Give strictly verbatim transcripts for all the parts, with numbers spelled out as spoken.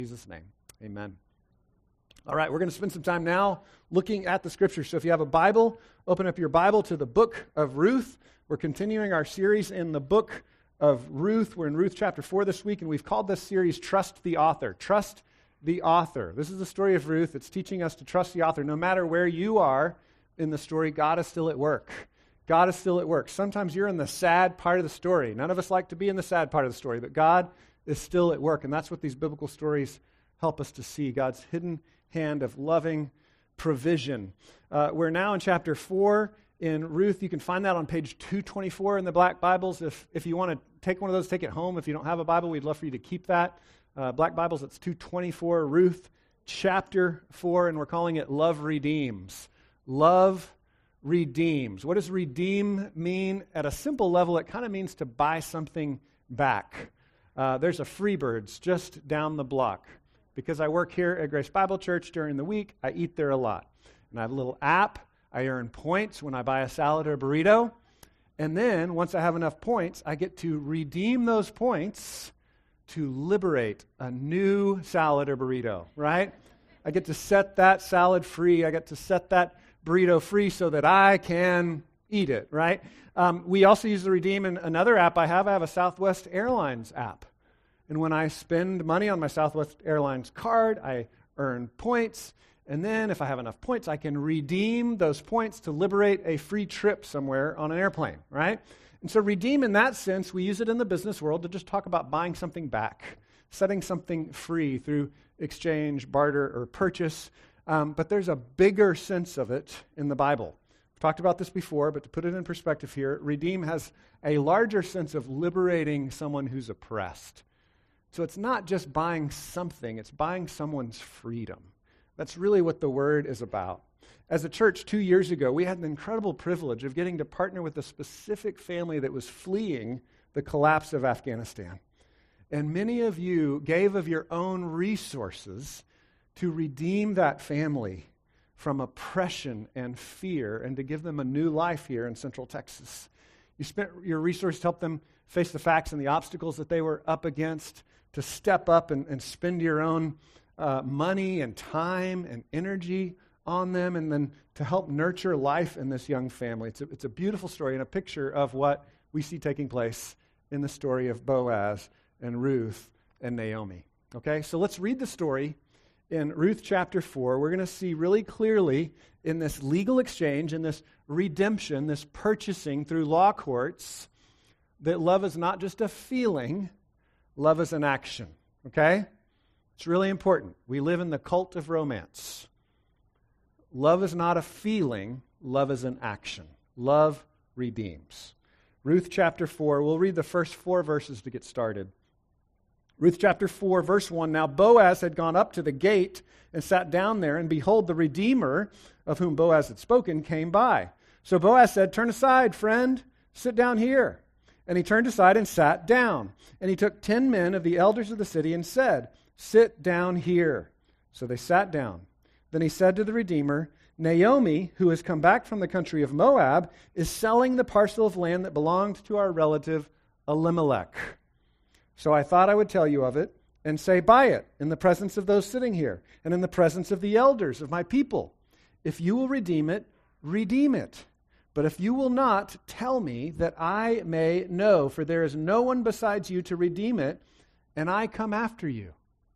In Jesus' name, amen. All right, we're going to spend some time now looking at the Scriptures. So if you have a Bible, open up your Bible to the book of Ruth. We're continuing our series in the book of Ruth. We're in Ruth chapter four this week, and we've called this series Trust the Author. Trust the Author. This is the story of Ruth. It's teaching us to trust the author. No matter where you are in the story, God is still at work. God is still at work. Sometimes you're in the sad part of the story. None of us like to be in the sad part of the story, but God is still at work, and that's what these biblical stories help us to see, God's hidden hand of loving provision. Uh, we're now in chapter four in Ruth. You can find that on page two twenty-four in the Black Bibles. If if you want to take one of those, take it home. If you don't have a Bible, we'd love for you to keep that. Uh, Black Bibles, it's two twenty-four, Ruth chapter four, and we're calling it Love Redeems. Love redeems. What does redeem mean? At a simple level, it kind of means to buy something back. Uh, there's a Freebirds just down the block. Because I work here at Grace Bible Church during the week, I eat there a lot. And I have a little app. I earn points when I buy a salad or a burrito. And then, once I have enough points, I get to redeem those points to liberate a new salad or burrito, right? I get to set that salad free. I get to set that burrito free so that I can eat it, right? Um, we also use the redeem in another app I have. I have a Southwest Airlines app. And when I spend money on my Southwest Airlines card, I earn points. And then if I have enough points, I can redeem those points to liberate a free trip somewhere on an airplane, right? And so redeem in that sense, we use it in the business world to just talk about buying something back, setting something free through exchange, barter, or purchase. Um, but there's a bigger sense of it in the Bible. We've talked about this before, but to put it in perspective here, redeem has a larger sense of liberating someone who's oppressed. So it's not just buying something, it's buying someone's freedom. That's really what the word is about. As a church two years ago, we had an incredible privilege of getting to partner with a specific family that was fleeing the collapse of Afghanistan. And many of you gave of your own resources to redeem that family from oppression and fear and to give them a new life here in Central Texas. You spent your resources to help them face the facts and the obstacles that they were up against, to step up and, and spend your own uh, money and time and energy on them, and then to help nurture life in this young family. It's a, it's a beautiful story and a picture of what we see taking place in the story of Boaz and Ruth and Naomi. Okay, so let's read the story in Ruth chapter four. We're going to see really clearly in this legal exchange, in this redemption, this purchasing through law courts, that love is not just a feeling, love is an action, okay? It's really important. We live in the cult of romance. Love is not a feeling, love is an action. Love redeems. Ruth chapter four, we'll read the first four verses to get started. Ruth chapter four, verse one, Now Boaz had gone up to the gate and sat down there, and behold, the Redeemer, of whom Boaz had spoken, came by. So Boaz said, Turn aside, friend, sit down here. And he turned aside and sat down. And he took ten men of the elders of the city and said, Sit down here. So they sat down. Then he said to the Redeemer, Naomi, who has come back from the country of Moab, is selling the parcel of land that belonged to our relative Elimelech. So I thought I would tell you of it and say, Buy it in the presence of those sitting here and in the presence of the elders of my people. If you will redeem it, redeem it. But if you will not, tell me that I may know, for there is no one besides you to redeem it, and I come after you.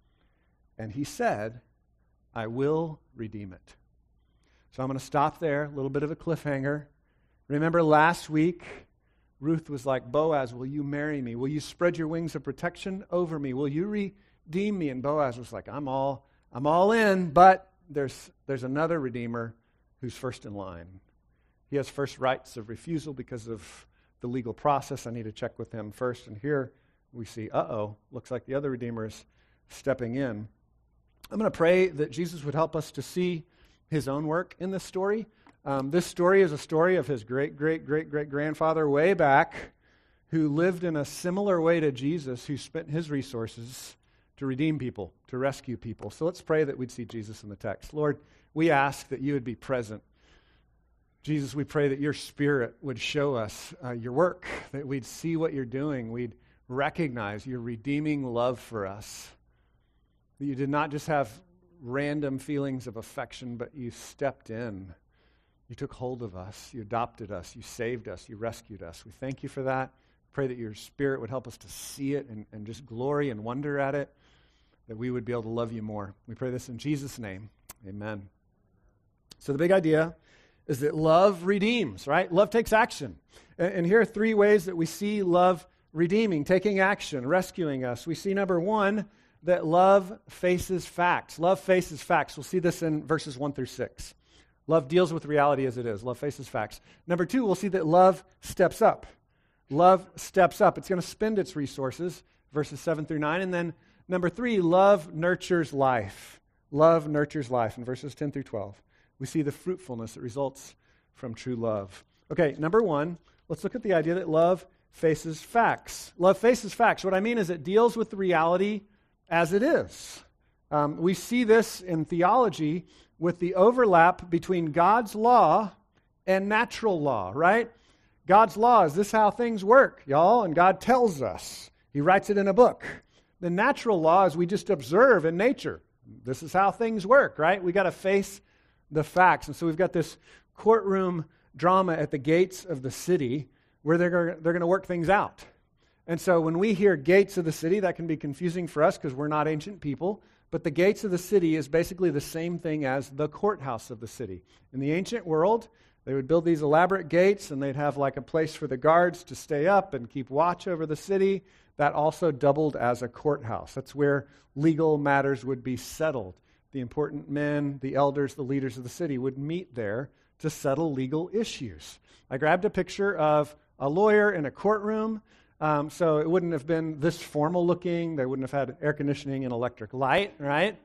And he said, I will redeem it. So I'm going to stop there, a little bit of a cliffhanger. Remember last week, Ruth was like, Boaz, will you marry me? Will you spread your wings of protection over me? Will you redeem me? And Boaz was like, I'm all, I'm all in, but there's there's another redeemer who's first in line. He has first rights of refusal because of the legal process. I need to check with him first. And here we see, uh-oh, looks like the other redeemer is stepping in. I'm going to pray that Jesus would help us to see his own work in this story. Um, this story is a story of his great, great, great, great grandfather way back, who lived in a similar way to Jesus, who spent his resources to redeem people, to rescue people. So let's pray that we'd see Jesus in the text. Lord, we ask that you would be present. Jesus, we pray that your Spirit would show us uh, your work, that we'd see what you're doing, we'd recognize your redeeming love for us. That you did not just have random feelings of affection, but you stepped in. You took hold of us. You adopted us. You saved us. You rescued us. We thank you for that. Pray that your Spirit would help us to see it and, and just glory and wonder at it, that we would be able to love you more. We pray this in Jesus' name. Amen. So the big idea is that love redeems, right? Love takes action. And, and here are three ways that we see love redeeming, taking action, rescuing us. We see, number one, that love faces facts. Love faces facts. We'll see this in verses one through six. Love deals with reality as it is. Love faces facts. Number two, we'll see that love steps up. Love steps up. It's going to spend its resources, verses seven through nine. And then number three, love nurtures life. Love nurtures life in verses ten through twelve. We see the fruitfulness that results from true love. Okay, number one, let's look at the idea that love faces facts. Love faces facts. What I mean is it deals with the reality as it is. Um, we see this in theology with the overlap between God's law and natural law, right? God's law, is this how things work, y'all? And God tells us. He writes it in a book. The natural law is we just observe in nature. This is how things work, right? We got to face the facts. And so we've got this courtroom drama at the gates of the city where they're going they're going to work things out. And so when we hear gates of the city, that can be confusing for us because we're not ancient people. But the gates of the city is basically the same thing as the courthouse of the city. In the ancient world, they would build these elaborate gates, and they'd have like a place for the guards to stay up and keep watch over the city. That also doubled as a courthouse. That's where legal matters would be settled. The important men, the elders, the leaders of the city would meet there to settle legal issues. I grabbed a picture of a lawyer in a courtroom. Um, so it wouldn't have been this formal looking. They wouldn't have had air conditioning and electric light, right?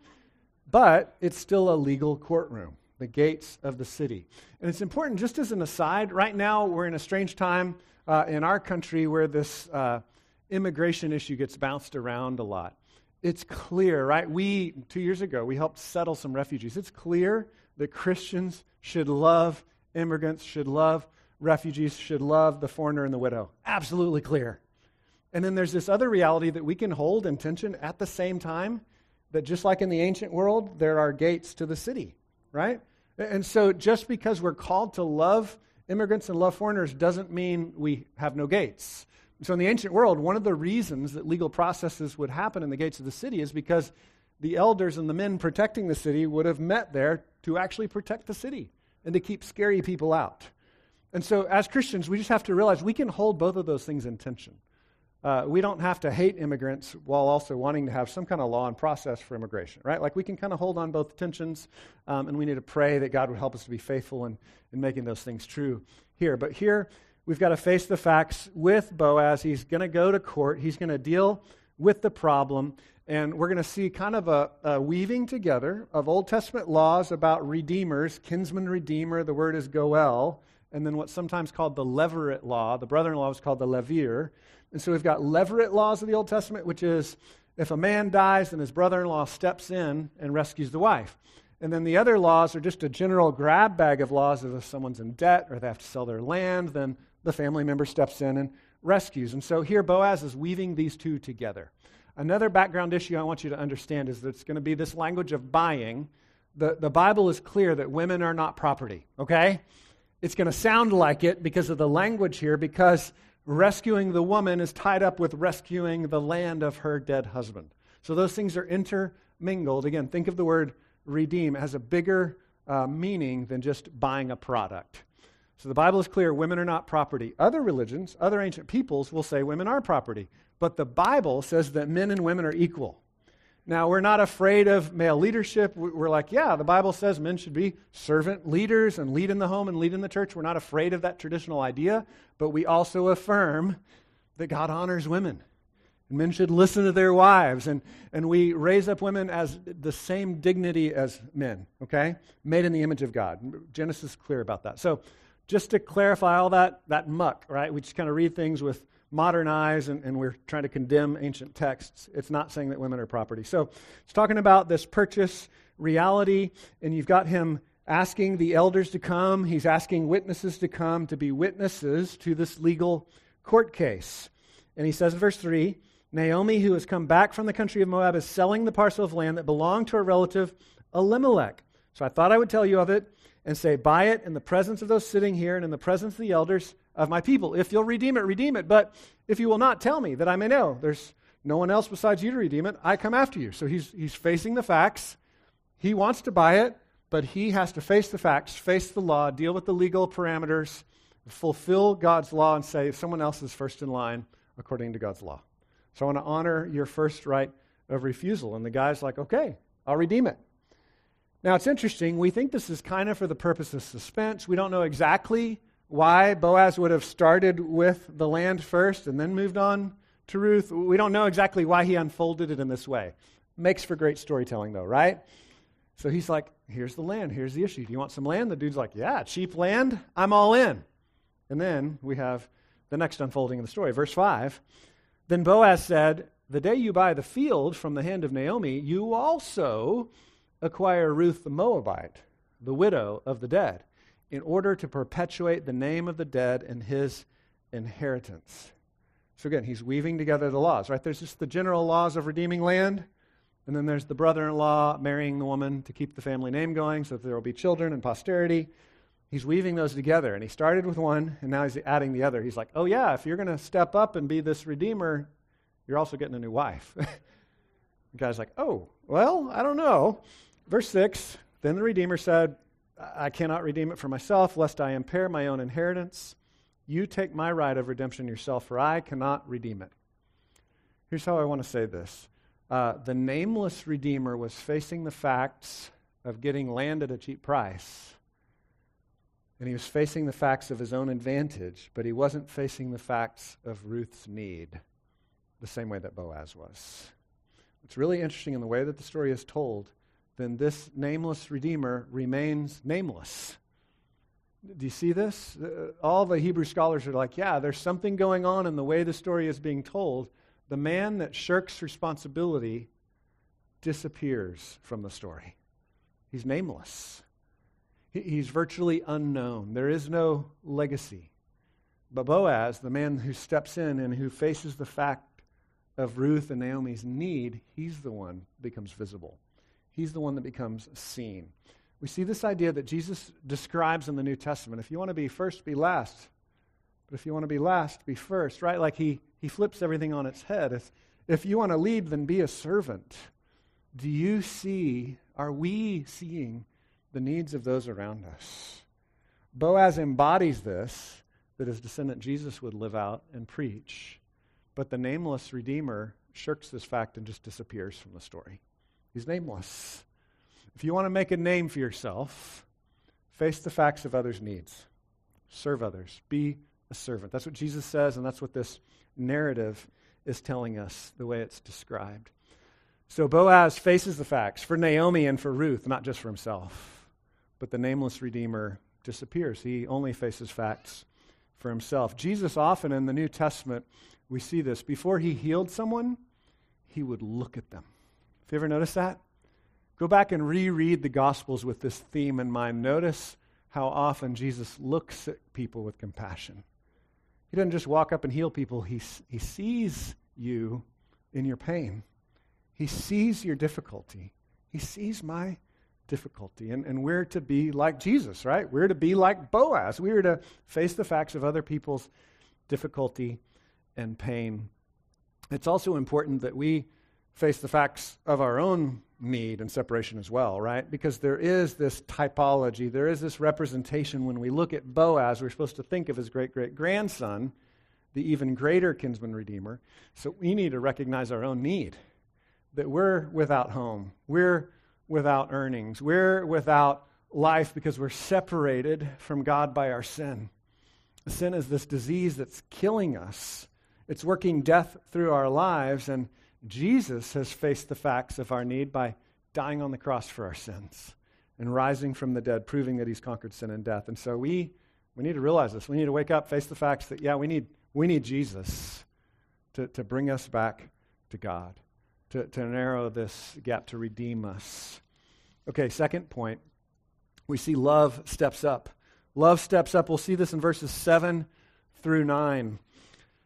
But it's still a legal courtroom, the gates of the city. And it's important, just as an aside, right now we're in a strange time uh, in our country where this uh, immigration issue gets bounced around a lot. It's clear, right? We, two years ago, we helped settle some refugees. It's clear that Christians should love immigrants, should love refugees, should love the foreigner and the widow. Absolutely clear. And then there's this other reality that we can hold in tension at the same time, that just like in the ancient world, there are gates to the city, right? And so just because we're called to love immigrants and love foreigners doesn't mean we have no gates. So in the ancient world, one of the reasons that legal processes would happen in the gates of the city is because the elders and the men protecting the city would have met there to actually protect the city and to keep scary people out. And so as Christians, we just have to realize we can hold both of those things in tension. Uh, we don't have to hate immigrants while also wanting to have some kind of law and process for immigration, right? Like we can kind of hold on both tensions, um, and we need to pray that God would help us to be faithful in, in making those things true here. But here, we've got to face the facts with Boaz. He's going to go to court. He's going to deal with the problem, and we're going to see kind of a, a weaving together of Old Testament laws about redeemers, kinsman redeemer, the word is goel, and then what's sometimes called the levirate law. The brother-in-law was called the levir. And so we've got levirate laws of the Old Testament, which is if a man dies, then his brother-in-law steps in and rescues the wife. And then the other laws are just a general grab bag of laws. If someone's in debt or they have to sell their land, then the family member steps in and rescues. And so here Boaz is weaving these two together. Another background issue I want you to understand is that it's going to be this language of buying. The, the Bible is clear that women are not property, okay? It's going to sound like it because of the language here, because rescuing the woman is tied up with rescuing the land of her dead husband. So those things are intermingled. Again, think of the word redeem. It has a bigger uh, meaning than just buying a product. So the Bible is clear, women are not property. Other religions, other ancient peoples will say women are property. But the Bible says that men and women are equal. Now, we're not afraid of male leadership. We're like, yeah, the Bible says men should be servant leaders and lead in the home and lead in the church. We're not afraid of that traditional idea, but we also affirm that God honors women. And men should listen to their wives. And, and we raise up women as the same dignity as men, okay? Made in the image of God. Genesis is clear about that. So just to clarify all that, that muck, right? We just kind of read things with modern eyes, and, and we're trying to condemn ancient texts. It's not saying that women are property. So it's talking about this purchase reality, and you've got him asking the elders to come. He's asking witnesses to come to be witnesses to this legal court case. And he says in verse three, Naomi, who has come back from the country of Moab, is selling the parcel of land that belonged to her relative Elimelech. So I thought I would tell you of it and say, buy it in the presence of those sitting here and in the presence of the elders of my people. If you'll redeem it, redeem it. But if you will not, tell me that I may know. There's no one else besides you to redeem it. I come after you. So he's he's facing the facts. He wants to buy it, but he has to face the facts, face the law, deal with the legal parameters, fulfill God's law, and say someone else is first in line according to God's law. So I want to honor your first right of refusal. And the guy's like, okay, I'll redeem it. Now, it's interesting. We think this is kind of for the purpose of suspense. We don't know exactly why Boaz would have started with the land first and then moved on to Ruth. We don't know exactly why he unfolded it in this way. Makes for great storytelling, though, right? So he's like, here's the land. Here's the issue. Do you want some land? The dude's like, yeah, cheap land. I'm all in. And then we have the next unfolding of the story. Verse five, then Boaz said, the day you buy the field from the hand of Naomi, you also acquire Ruth the Moabite, the widow of the dead, in order to perpetuate the name of the dead and his inheritance. So again, he's weaving together the laws, right? There's just the general laws of redeeming land, and then there's the brother-in-law marrying the woman to keep the family name going so that there will be children and posterity. He's weaving those together, and he started with one, and now he's adding the other. He's like, oh yeah, if you're going to step up and be this redeemer, you're also getting a new wife. The guy's like, oh, well, I don't know. Verse six, then the Redeemer said, I cannot redeem it for myself, lest I impair my own inheritance. You take my right of redemption yourself, for I cannot redeem it. Here's how I want to say this. Uh, the nameless Redeemer was facing the facts of getting land at a cheap price. And he was facing the facts of his own advantage, but he wasn't facing the facts of Ruth's need the same way that Boaz was. It's really interesting in the way that the story is told. Then this nameless Redeemer remains nameless. Do you see this? Uh, all the Hebrew scholars are like, yeah, there's something going on in the way the story is being told. The man that shirks responsibility disappears from the story. He's nameless. He, he's virtually unknown. There is no legacy. But Boaz, the man who steps in and who faces the fact of Ruth and Naomi's need, he's the one that becomes visible. He's the one that becomes seen. We see this idea that Jesus describes in the New Testament. If you want to be first, be last. But if you want to be last, be first, right? Like he, he flips everything on its head. If, if you want to lead, then be a servant. Do you see, are we seeing the needs of those around us? Boaz embodies this, that his descendant Jesus would live out and preach. But the nameless Redeemer shirks this fact and just disappears from the story. He's nameless. If you want to make a name for yourself, face the facts of others' needs. Serve others. Be a servant. That's what Jesus says, and that's what this narrative is telling us, the way it's described. So Boaz faces the facts for Naomi and for Ruth, not just for himself. But the nameless Redeemer disappears. He only faces facts for himself. Jesus often in the New Testament, we see this. Before he healed someone, he would look at them. Have you ever noticed that? Go back and reread the Gospels with this theme in mind. Notice how often Jesus looks at people with compassion. He doesn't just walk up and heal people. He, he sees you in your pain. He sees your difficulty. He sees my difficulty. And, and we're to be like Jesus, right? We're to be like Boaz. We're to face the facts of other people's difficulty and pain. It's also important that we face the facts of our own need and separation as well, right? Because there is this typology, there is this representation when we look at Boaz, we're supposed to think of his great-great-grandson, the even greater kinsman redeemer. So we need to recognize our own need, that we're without home, we're without earnings, we're without life because we're separated from God by our sin. Sin is this disease that's killing us. It's working death through our lives, and Jesus has faced the facts of our need by dying on the cross for our sins and rising from the dead, proving that he's conquered sin and death. And so we we need to realize this. We need to wake up, face the facts that, yeah, we need we need Jesus to, to bring us back to God, to, to narrow this gap, to redeem us. Okay, second point, we see love steps up. Love steps up. We'll see this in verses seven through nine.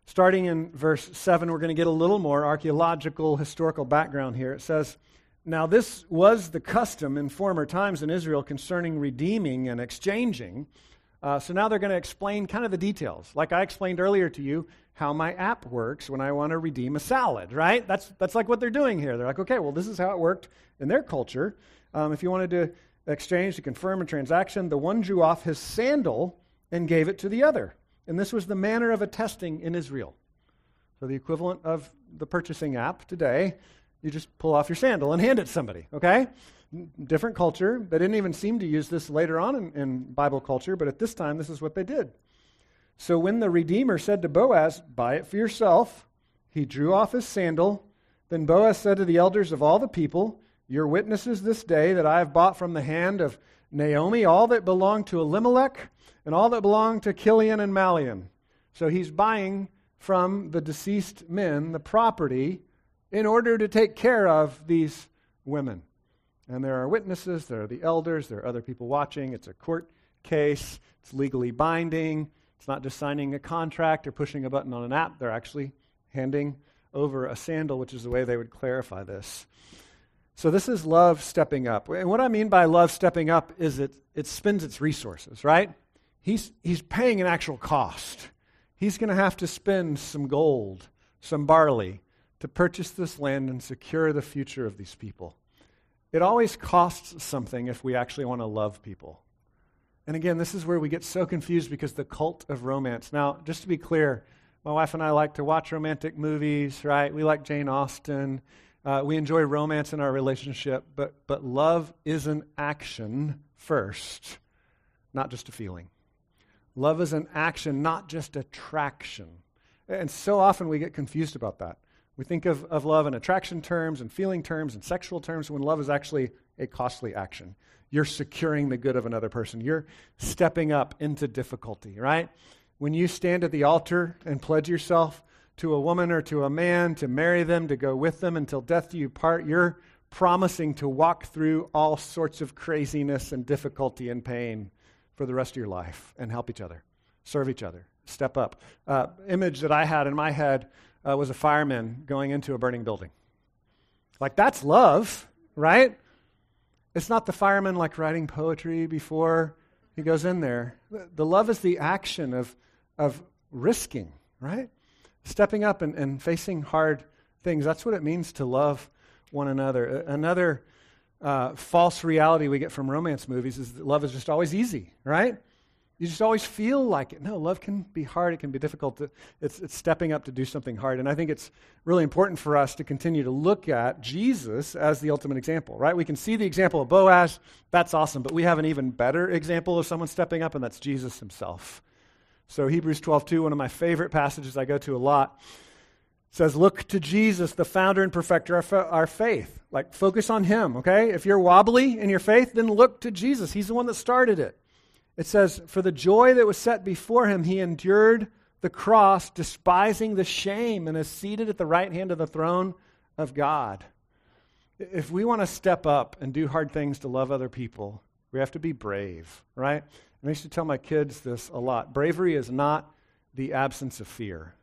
Starting in verse seven, we're going to get a little more archaeological, historical background here. It says, "Now this was the custom in former times in Israel concerning redeeming and exchanging." Uh, so now they're going to explain kind of the details. Like I explained earlier to you, how my app works when I want to redeem a salad, right? That's that's like what they're doing here. They're like, okay, well, this is how it worked in their culture. Um, if you wanted to exchange to confirm a transaction, the one drew off his sandal and gave it to the other. And this was the manner of attesting in Israel. So the equivalent of the purchasing app today, you just pull off your sandal and hand it to somebody, okay? Different culture. They didn't even seem to use this later on in, in Bible culture, but at this time, this is what they did. So when the Redeemer said to Boaz, "Buy it for yourself," he drew off his sandal. Then Boaz said to the elders of all the people, "You're witnesses this day that I have bought from the hand of Naomi all that belonged to Elimelech and all that belonged to Chilion and Malion." So he's buying from the deceased men the property in order to take care of these women. And there are witnesses, there are the elders, there are other people watching. It's a court case. It's legally binding. It's not just signing a contract or pushing a button on an app. They're actually handing over a sandal, which is the way they would clarify this. So this is love stepping up. And what I mean by love stepping up is it it spends its resources, right? He's he's paying an actual cost. He's going to have to spend some gold, some barley, to purchase this land and secure the future of these people. It always costs something if we actually want to love people. And again, this is where we get so confused because the cult of romance. Now, just to be clear, my wife and I like to watch romantic movies, right? We like Jane Austen. Uh, we enjoy romance in our relationship, but but love is an action first, not just a feeling. Love is an action, not just attraction. And so often we get confused about that. We think of, of love in attraction terms and feeling terms and sexual terms when love is actually a costly action. You're securing the good of another person. You're stepping up into difficulty, right? When you stand at the altar and pledge yourself to a woman or to a man, to marry them, to go with them until death do you part, you're promising to walk through all sorts of craziness and difficulty and pain for the rest of your life and help each other, serve each other, step up. Uh, image that I had in my head uh, was a fireman going into a burning building. Like, that's love, right? It's not the fireman like writing poetry before he goes in there. The, the love is the action of, of risking, right? Stepping up and, and facing hard things. That's what it means to love one another. A- another uh, false reality we get from romance movies is that love is just always easy, right? You just always feel like it. No, love can be hard. It can be difficult. To, it's, it's stepping up to do something hard. And I think it's really important for us to continue to look at Jesus as the ultimate example, right? We can see the example of Boaz. That's awesome. But we have an even better example of someone stepping up, and that's Jesus himself. So Hebrews twelve two, one of my favorite passages I go to a lot, says, "Look to Jesus, the founder and perfecter of our faith." Like, focus on him, okay? If you're wobbly in your faith, then look to Jesus. He's the one that started it. It says, "For the joy that was set before him, he endured the cross, despising the shame, and is seated at the right hand of the throne of God." If we want to step up and do hard things to love other people, we have to be brave, right? And I used to tell my kids this a lot. Bravery is not the absence of fear.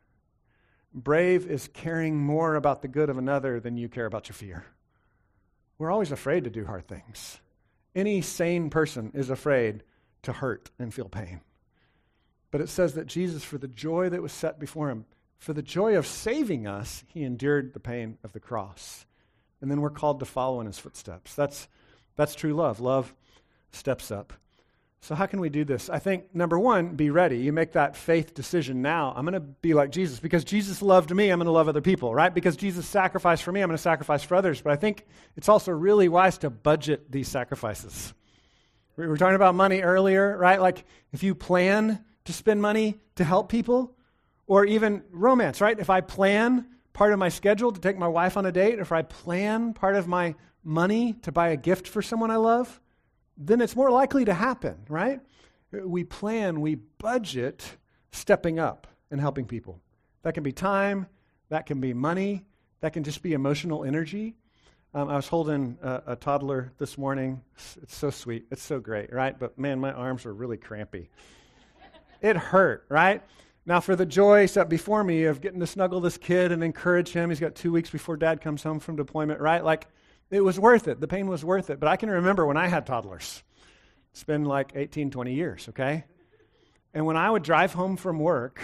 Brave is caring more about the good of another than you care about your fear. We're always afraid to do hard things. Any sane person is afraid to hurt and feel pain. But it says that Jesus, for the joy that was set before him, for the joy of saving us, he endured the pain of the cross. And then we're called to follow in his footsteps. That's, that's true love. Love steps up. So how can we do this? I think, number one, be ready. You make that faith decision now. I'm going to be like Jesus. Because Jesus loved me, I'm going to love other people, right? Because Jesus sacrificed for me, I'm going to sacrifice for others. But I think it's also really wise to budget these sacrifices. We were talking about money earlier, right? Like, if you plan to spend money to help people, or even romance, right? If I plan part of my schedule to take my wife on a date, if I plan part of my money to buy a gift for someone I love, then it's more likely to happen, right? We plan, we budget stepping up and helping people. That can be time, that can be money, that can just be emotional energy. Um, I was holding a, a toddler this morning. It's, it's so sweet. It's so great, right? But man, my arms are really crampy. It hurt, right? Now for the joy set before me of getting to snuggle this kid and encourage him. He's got two weeks before dad comes home from deployment, right? Like, it was worth it. The pain was worth it. But I can remember when I had toddlers. It's been like eighteen, twenty years, okay? And when I would drive home from work,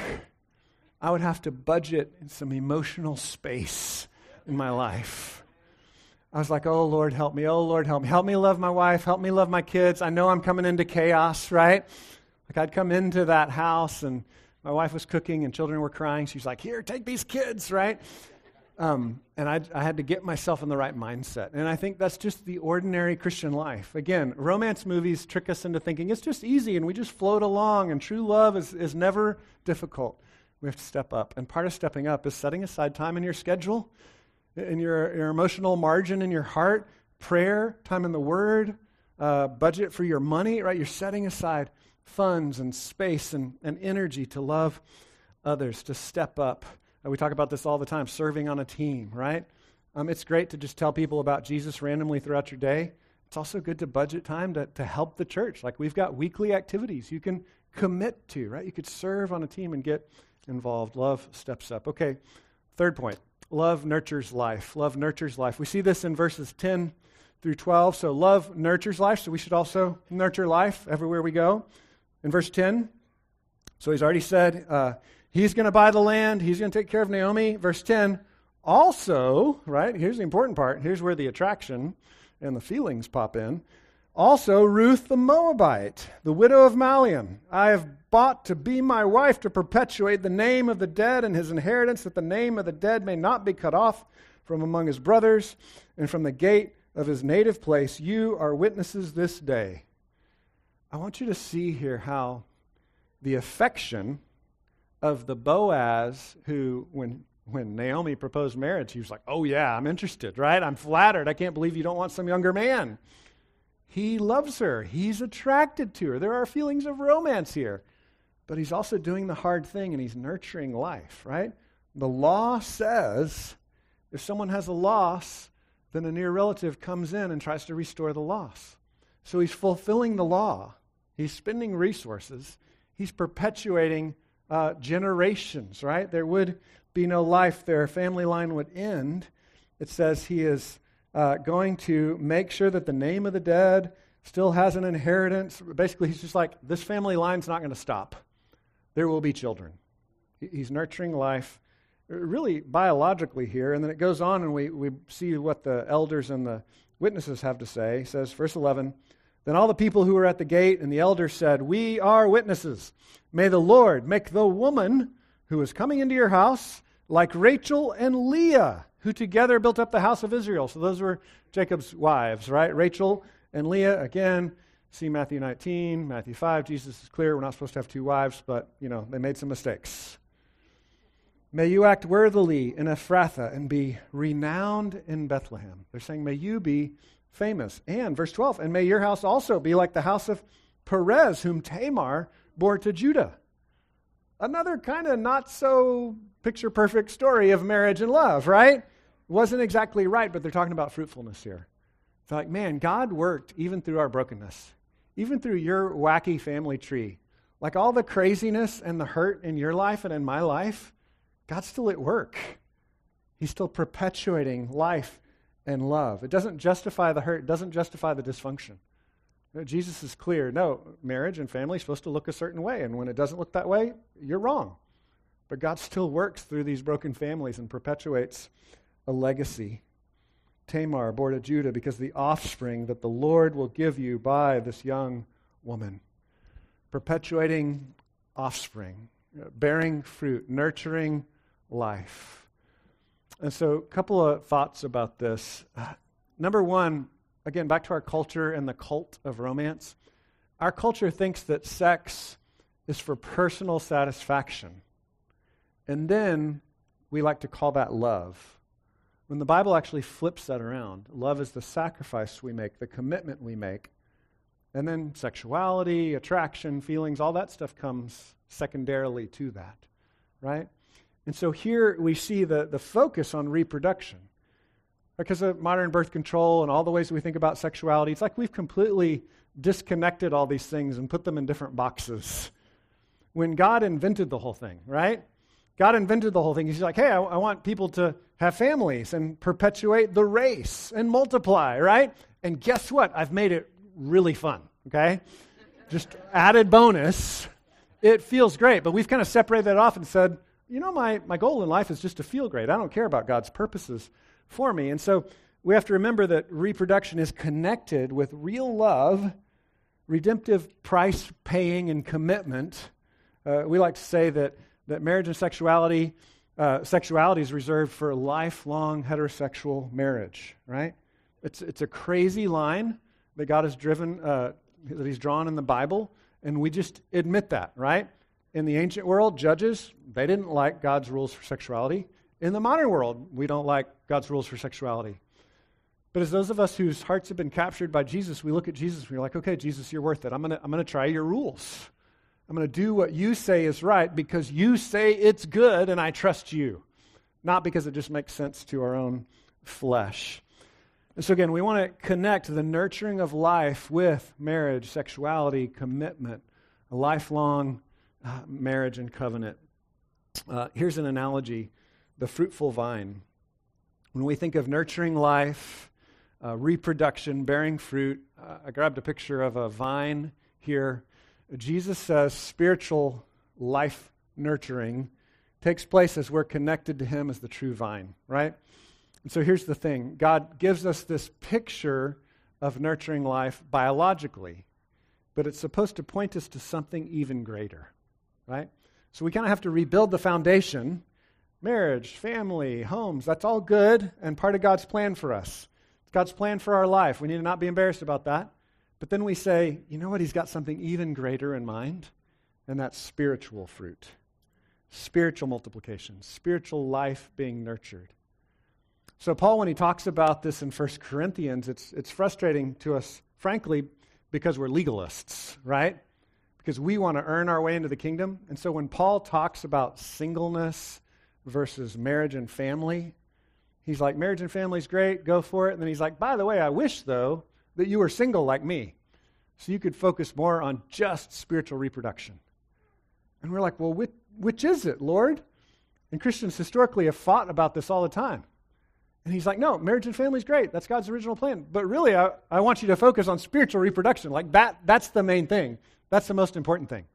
I would have to budget some emotional space in my life. I was like, oh, Lord, help me. Oh, Lord, help me. Help me love my wife. Help me love my kids. I know I'm coming into chaos, right? Like, I'd come into that house, and my wife was cooking, and children were crying. She's like, here, take these kids, right? Um, and I, I had to get myself in the right mindset. And I think that's just the ordinary Christian life. Again, romance movies trick us into thinking it's just easy, and we just float along, and true love is, is never difficult. We have to step up. And part of stepping up is setting aside time in your schedule, in your, your emotional margin in your heart, prayer, time in the Word, uh, budget for your money, right? You're setting aside funds and space and, and energy to love others, to step up. Uh, we talk about this all the time, serving on a team, right? Um, it's great to just tell people about Jesus randomly throughout your day. It's also good to budget time to, to help the church. Like, we've got weekly activities you can commit to, right? You could serve on a team and get involved. Love steps up. Okay, third point. Love nurtures life. Love nurtures life. We see this in verses ten through twelve. So love nurtures life, so we should also nurture life everywhere we go. In verse ten, so he's already said uh, he's going to buy the land. He's going to take care of Naomi. Verse ten, also, right, here's the important part. Here's where the attraction and the feelings pop in. Also, Ruth the Moabite, the widow of Malian, I have bought to be my wife to perpetuate the name of the dead and his inheritance, that the name of the dead may not be cut off from among his brothers and from the gate of his native place. You are witnesses this day. I want you to see here how the affection of the Boaz who, when when Naomi proposed marriage, he was like, oh yeah, I'm interested, right? I'm flattered. I can't believe you don't want some younger man. He loves her. He's attracted to her. There are feelings of romance here. But he's also doing the hard thing, and he's nurturing life, right? The law says if someone has a loss, then a near relative comes in and tries to restore the loss. So he's fulfilling the law. He's spending resources. He's perpetuating uh, generations, right? There would be no life. Their family line would end. It says he is uh, going to make sure that the name of the dead still has an inheritance. Basically, he's just like, this family line's not going to stop. There will be children. He's nurturing life, really biologically here. And then it goes on, and we, we see what the elders and the witnesses have to say. It says, verse eleven, then all the people who were at the gate and the elders said, we are witnesses. May the Lord make the woman who is coming into your house like Rachel and Leah, who together built up the house of Israel. So those were Jacob's wives, right? Rachel and Leah, again, see Matthew nineteen, Matthew five. Jesus is clear, we're not supposed to have two wives, but, you know, they made some mistakes. May you act worthily in Ephrathah and be renowned in Bethlehem. They're saying, may you be famous. And verse twelve, and may your house also be like the house of Perez, whom Tamar bore to Judah. Another kind of not so picture-perfect story of marriage and love, right? Wasn't exactly right, but they're talking about fruitfulness here. It's like, man, God worked even through our brokenness, even through your wacky family tree. Like all the craziness and the hurt in your life and in my life, God's still at work. He's still perpetuating life and love. It doesn't justify the hurt. It doesn't justify the dysfunction. Jesus is clear. No, marriage and family is supposed to look a certain way, and when it doesn't look that way, you're wrong. But God still works through these broken families and perpetuates a legacy. Tamar bore to Judah because the offspring that the Lord will give you by this young woman. Perpetuating offspring, bearing fruit, nurturing life. And so a couple of thoughts about this. Uh, number one, again, back to our culture and the cult of romance. Our culture thinks that sex is for personal satisfaction. And then we like to call that love. When the Bible actually flips that around, love is the sacrifice we make, the commitment we make. And then sexuality, attraction, feelings, all that stuff comes secondarily to that, right? And so here we see the, the focus on reproduction. Because of modern birth control and all the ways we think about sexuality, it's like we've completely disconnected all these things and put them in different boxes. when God invented the whole thing, right? God invented the whole thing. He's like, hey, I, I want people to have families and perpetuate the race and multiply, right? And guess what? I've made it really fun, okay? Just added bonus. It feels great, but we've kind of separated that off and said, you know, my, my goal in life is just to feel great. I don't care about God's purposes for me. And so we have to remember that reproduction is connected with real love, redemptive price paying and commitment. Uh, we like to say that, that marriage and sexuality, uh, sexuality is reserved for lifelong heterosexual marriage, right? It's, it's a crazy line that God has driven, uh, that he's drawn in the Bible, and we just admit that, right? In the ancient world, judges, they didn't like God's rules for sexuality. In the modern world, we don't like God's rules for sexuality. But as those of us whose hearts have been captured by Jesus, we look at Jesus and we're like, okay, Jesus, you're worth it. I'm gonna, I'm gonna try your rules. I'm gonna do what you say is right because you say it's good and I trust you. Not because it just makes sense to our own flesh. And so again, we want to connect the nurturing of life with marriage, sexuality, commitment, a lifelong uh, marriage and covenant. Uh, here's an analogy, the fruitful vine. When we think of nurturing life, uh, reproduction, bearing fruit, uh, I grabbed a picture of a vine here. Jesus says spiritual life nurturing takes place as we're connected to him as the true vine, right? And so here's the thing. God gives us this picture of nurturing life biologically, but it's supposed to point us to something even greater, right? So we kind of have to rebuild the foundation. Marriage, family, homes, that's all good and part of God's plan for us. It's God's plan for our life. We need to not be embarrassed about that. But then we say, you know what? He's got something even greater in mind, and that's spiritual fruit, spiritual multiplication, spiritual life being nurtured. So Paul, when he talks about this in First Corinthians, it's it's frustrating to us, frankly, because we're legalists, right? Because we want to earn our way into the kingdom. And so when Paul talks about singleness versus marriage and family, he's like, marriage and family is great, go for it. And then he's like, by the way, I wish, though, that you were single like me, so you could focus more on just spiritual reproduction. And we're like, well, which, which is it, Lord? And Christians historically have fought about this all the time. And he's like, no, marriage and family is great. That's God's original plan. But really, I, I want you to focus on spiritual reproduction. Like that, that's the main thing. That's the most important thing.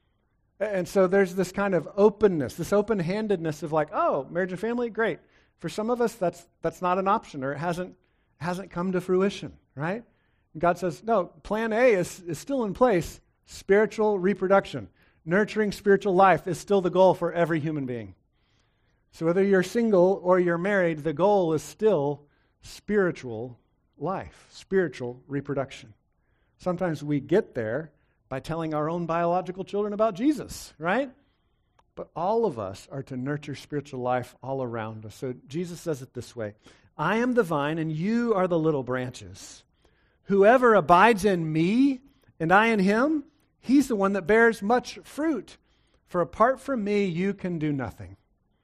And so there's this kind of openness, this open-handedness of like, oh, marriage and family, great. For some of us, that's that's not an option, or it hasn't hasn't come to fruition, right? And God says, no, plan A is, is still in place. Spiritual reproduction, nurturing spiritual life is still the goal for every human being. So whether you're single or you're married, the goal is still spiritual life, spiritual reproduction. Sometimes we get there by telling our own biological children about Jesus, right? But all of us are to nurture spiritual life all around us. So Jesus says it this way, I am the vine and you are the little branches. Whoever abides in me and I in him, he's the one that bears much fruit. For apart from me, you can do nothing.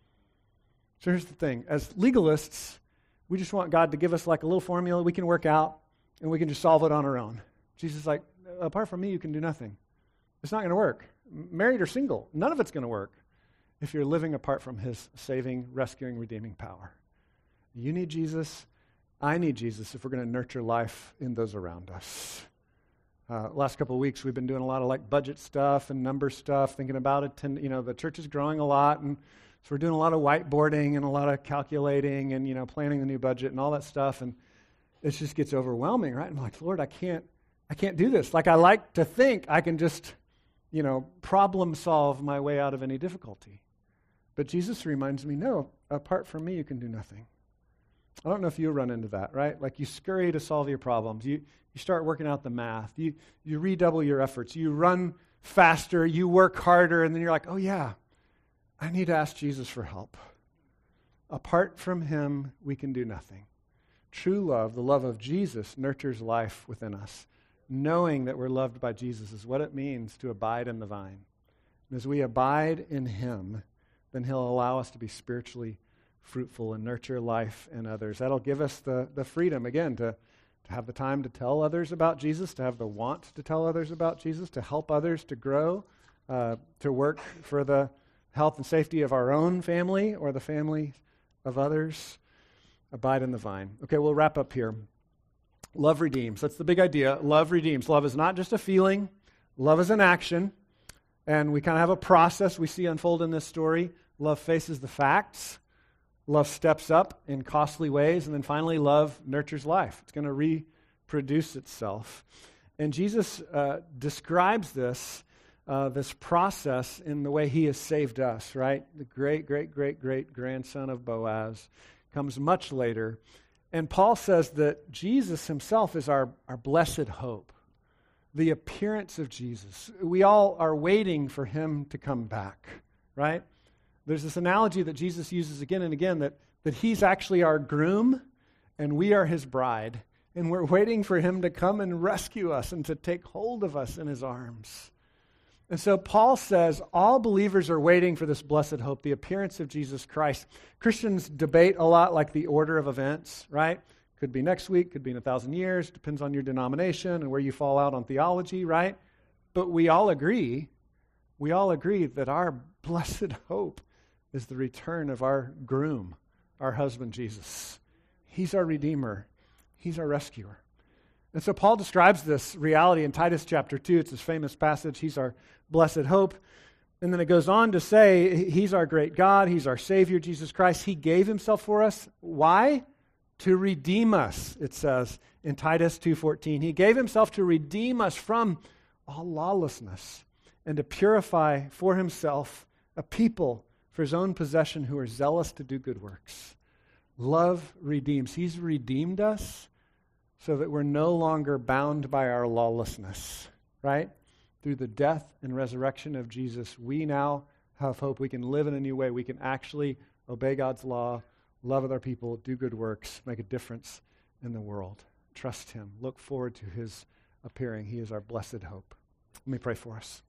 So here's the thing. As legalists, we just want God to give us like a little formula we can work out and we can just solve it on our own. Jesus is like, apart from me, you can do nothing. It's not going to work. Married or single, none of it's going to work if you're living apart from his saving, rescuing, redeeming power. You need Jesus. I need Jesus if we're going to nurture life in those around us. Uh, last couple of weeks, we've been doing a lot of like budget stuff and number stuff, thinking about it. And, you know, the church is growing a lot, and so we're doing a lot of whiteboarding and a lot of calculating and, you know, planning the new budget and all that stuff. And it just gets overwhelming, right? I'm like, Lord, I can't, I can't do this. Like, I like to think I can just, you know, problem solve my way out of any difficulty. But Jesus reminds me, no, apart from me, you can do nothing. I don't know if you run into that, right? Like you scurry to solve your problems. You you start working out the math. You you redouble your efforts. You run faster. You work harder. And then you're like, oh yeah, I need to ask Jesus for help. Apart from him, we can do nothing. True love, the love of Jesus, nurtures life within us. Knowing that we're loved by Jesus is what it means to abide in the vine. And as we abide in him, then he'll allow us to be spiritually fruitful and nurture life in others. That'll give us the, the freedom, again, to, to have the time to tell others about Jesus, to have the want to tell others about Jesus, to help others to grow, uh, to work for the health and safety of our own family or the family of others. Abide in the vine. Okay, we'll wrap up here. Love redeems. That's the big idea. Love redeems. Love is not just a feeling. Love is an action. And we kind of have a process we see unfold in this story. Love faces the facts. Love steps up in costly ways. And then finally, love nurtures life. It's going to reproduce itself. And Jesus uh, describes this, uh, this process in the way he has saved us, right? The great, great, great, great grandson of Boaz comes much later. And Paul says that Jesus himself is our, our blessed hope, the appearance of Jesus. We all are waiting for him to come back, right? There's this analogy that Jesus uses again and again that, that he's actually our groom and we are his bride. And we're waiting for him to come and rescue us and to take hold of us in his arms. And so Paul says all believers are waiting for this blessed hope, the appearance of Jesus Christ. Christians debate a lot like the order of events, right? Could be next week, could be in a thousand years, depends on your denomination and where you fall out on theology, right? But we all agree, we all agree that our blessed hope is the return of our groom, our husband Jesus. He's our Redeemer. He's our rescuer. And so Paul describes this reality in Titus chapter two. It's his famous passage. He's our blessed hope. And then it goes on to say, he's our great God. He's our Savior, Jesus Christ. He gave himself for us. Why? To redeem us, it says in Titus two fourteen. He gave himself to redeem us from all lawlessness and to purify for himself a people for his own possession who are zealous to do good works. Love redeems. He's redeemed us so that we're no longer bound by our lawlessness, right? Through the death and resurrection of Jesus, we now have hope. We can live in a new way. We can actually obey God's law, love other people, do good works, make a difference in the world. Trust him. Look forward to his appearing. He is our blessed hope. Let me pray for us.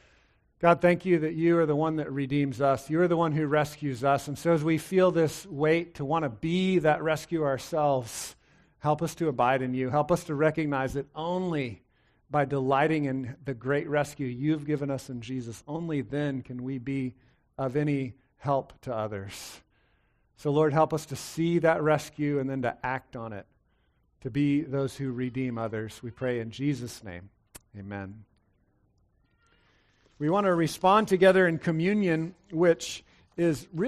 God, thank you that you are the one that redeems us. You are the one who rescues us. And so as we feel this weight to want to be that rescue ourselves, help us to abide in you. Help us to recognize that only by delighting in the great rescue you've given us in Jesus, only then can we be of any help to others. So Lord, help us to see that rescue and then to act on it, to be those who redeem others. We pray in Jesus' name. Amen. We want to respond together in communion, which is really